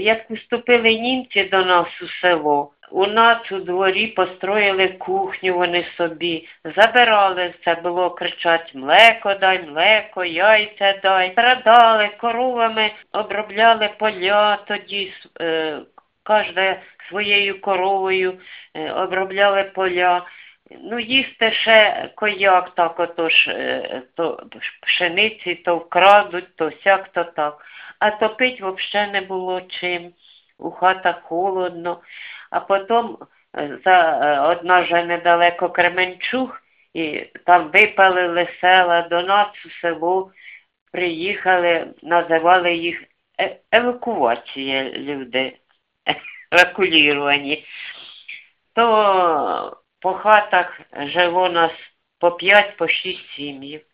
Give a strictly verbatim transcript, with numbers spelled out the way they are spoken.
як уступили німці до нас у село, у нас у дворі построїли кухню вони собі, забирали, це було кричать: млеко дай, млеко, яйця дай. Страдали, коровами обробляли поля тоді, е, кожна своєю коровою е, обробляли поля. Ну, їсти ще кояк так отож, е, то пшениці, то вкрадуть, то сяк, то так. А топить взагалі не було чим, у хатах холодно. А потім за, одна вже недалеко Кременчуг, і там випалили села, до нас у село приїхали, називали їх е евакуація люди, евакуйовані. То по хатах жило нас по п'ять, по шість сім'їв.